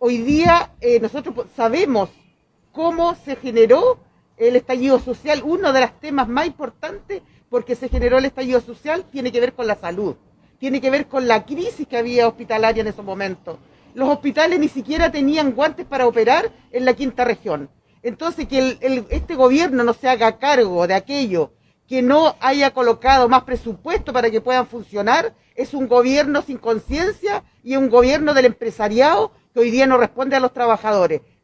hoy día nosotros sabemos cómo se generó el estallido social. Uno de los temas más importantes porque se generó el estallido social tiene que ver con la salud, tiene que ver con la crisis que había hospitalaria en esos momentos. Los hospitales ni siquiera tenían guantes para operar en la quinta región. Entonces, que este gobierno no se haga cargo de aquello, que no haya colocado más presupuesto para que puedan funcionar, es un gobierno sin conciencia y un gobierno del empresariado que hoy día no responde a los trabajadores.